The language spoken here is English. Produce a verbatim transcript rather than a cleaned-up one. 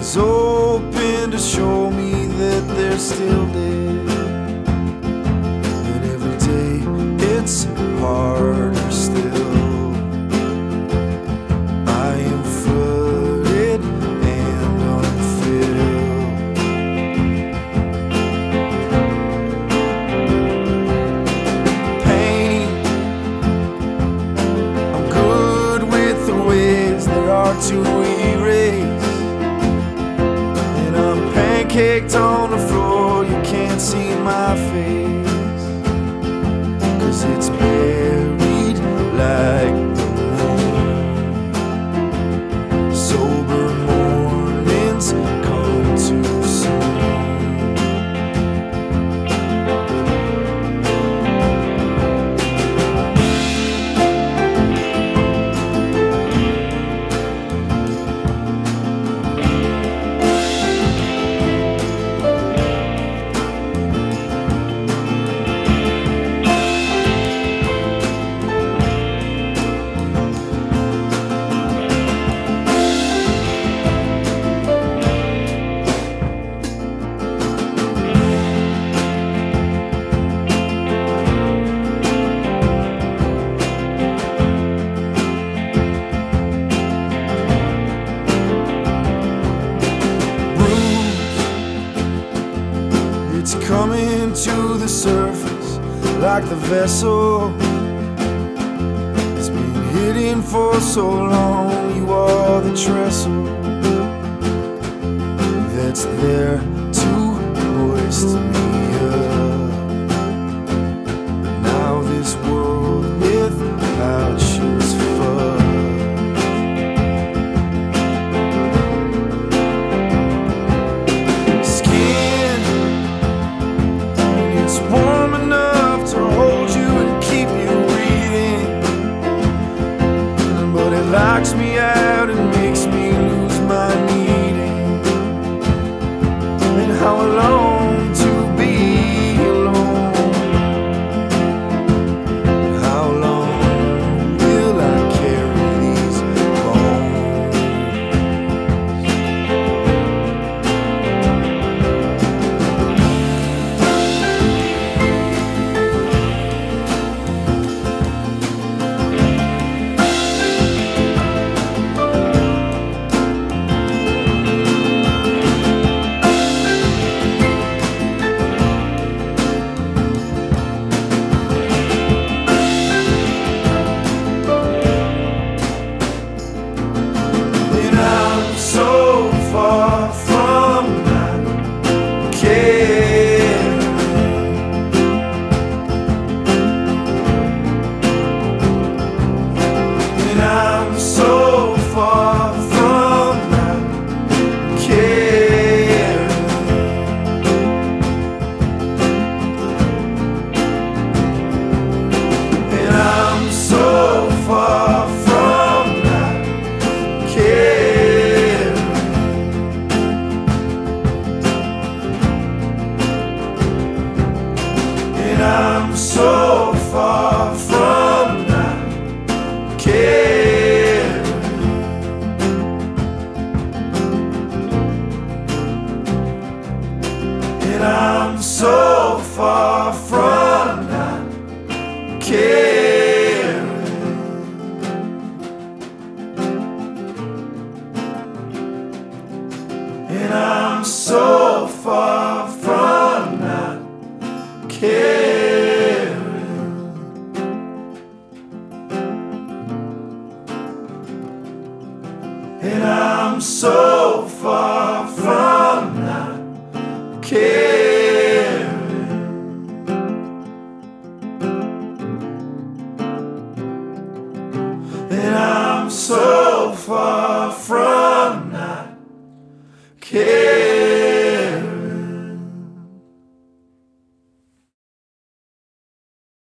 is open to show me that they're still there. And every day it's harder still. I am flooded and unfilled. Pain, I'm good with the ways that are to erase. And I'm pancaked on the floor, you can't see my face, 'cause it's buried like the moon. Sober mornings come too soon. It's coming to the surface like the vessel. It's been hidden for so long. You are the trestle that's there to hoist me up. But now this world without you's fucked. Warm enough to hold you and keep you breathing, but it locks me out and makes me lose my needing. And how I long to be alone. And how long will I carry these bones? I'm so far from not caring. And I'm so far from not caring. And I'm so far from not caring. And I'm so far from not caring. And I'm so far from not caring.